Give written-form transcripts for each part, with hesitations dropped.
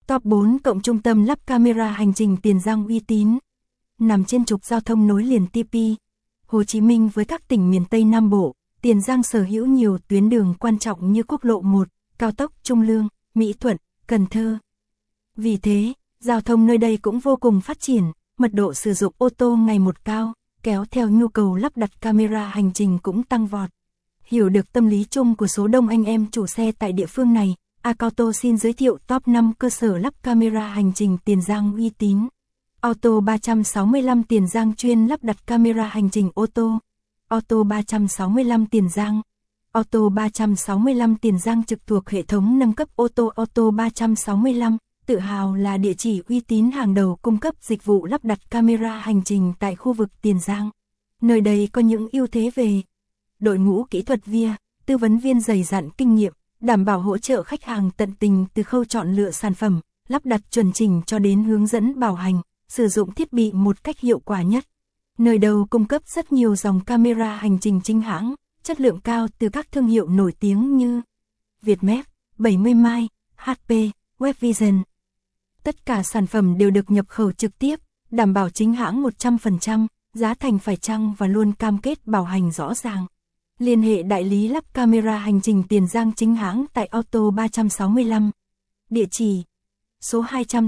Top 4 cộng trung tâm lắp camera hành trình Tiền Giang uy tín. Nằm trên trục giao thông nối liền TP Hồ Chí Minh với các tỉnh miền Tây Nam Bộ, Tiền Giang sở hữu nhiều tuyến đường quan trọng như quốc lộ 1, cao tốc Trung Lương, Mỹ Thuận, Cần Thơ. Vì thế, giao thông nơi đây cũng vô cùng phát triển, mật độ sử dụng ô tô ngày một cao, kéo theo nhu cầu lắp đặt camera hành trình cũng tăng vọt. Hiểu được tâm lý chung của số đông anh em chủ xe tại địa phương này, Acauto xin giới thiệu top 5 cơ sở lắp camera hành trình Tiền Giang uy tín. Auto 365 Tiền Giang chuyên lắp đặt camera hành trình ô tô. Auto 365 Tiền Giang. Auto 365 Tiền Giang trực thuộc hệ thống nâng cấp ô tô Auto 365, tự hào là địa chỉ uy tín hàng đầu cung cấp dịch vụ lắp đặt camera hành trình tại khu vực Tiền Giang. Nơi đây có những ưu thế về đội ngũ kỹ thuật viên, tư vấn viên dày dặn kinh nghiệm, đảm bảo hỗ trợ khách hàng tận tình từ khâu chọn lựa sản phẩm, lắp đặt chuẩn chỉnh cho đến hướng dẫn bảo hành, sử dụng thiết bị một cách hiệu quả nhất. Nơi đâu cung cấp rất nhiều dòng camera hành trình chính hãng, chất lượng cao từ các thương hiệu nổi tiếng như Vietmap, 70 Mai, HP, Webvision. Tất cả sản phẩm đều được nhập khẩu trực tiếp, đảm bảo chính hãng 100%, giá thành phải chăng và luôn cam kết bảo hành rõ ràng. Liên hệ đại lý lắp camera hành trình Tiền Giang chính hãng tại Auto 365. Địa chỉ: số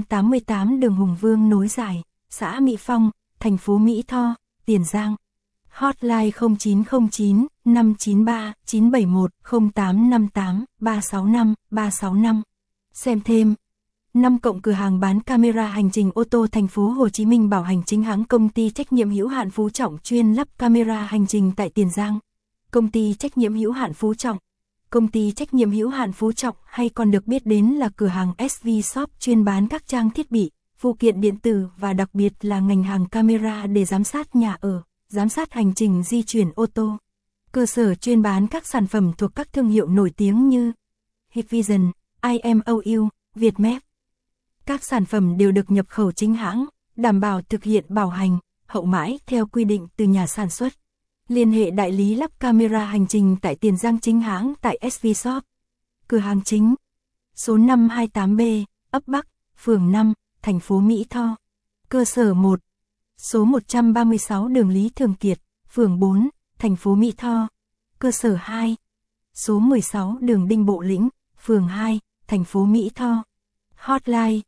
288 đường Hùng Vương nối dài, xã Mỹ Phong, thành phố Mỹ Tho, Tiền Giang. Hotline 0909 593 971 0858 365 365. Xem thêm. 5 cộng cửa hàng bán camera hành trình ô tô thành phố Hồ Chí Minh bảo hành chính hãng. Công ty trách nhiệm hữu hạn Phú Trọng chuyên lắp camera hành trình tại Tiền Giang. Công ty trách nhiệm hữu hạn Phú Trọng. Công ty trách nhiệm hữu hạn Phú Trọng hay còn được biết đến là cửa hàng SV Shop chuyên bán các trang thiết bị, phụ kiện điện tử và đặc biệt là ngành hàng camera để giám sát nhà ở, giám sát hành trình di chuyển ô tô. Cơ sở chuyên bán các sản phẩm thuộc các thương hiệu nổi tiếng như Hikvision, IMOU, Vietmap. Các sản phẩm đều được nhập khẩu chính hãng, đảm bảo thực hiện bảo hành, hậu mãi theo quy định từ nhà sản xuất. Liên hệ đại lý lắp camera hành trình tại Tiền Giang chính hãng tại SV Shop. Cửa hàng chính: số 528B, ấp Bắc, phường 5, thành phố Mỹ Tho. Cơ sở 1: số 136 đường Lý Thường Kiệt, phường 4, thành phố Mỹ Tho. Cơ sở 2: số 16 đường Đinh Bộ Lĩnh, phường 2, thành phố Mỹ Tho. Hotline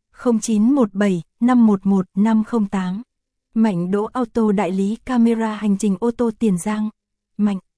0917 511 508. Mạnh Đỗ Auto đại lý camera hành trình ô tô Tiền Giang. Mạnh.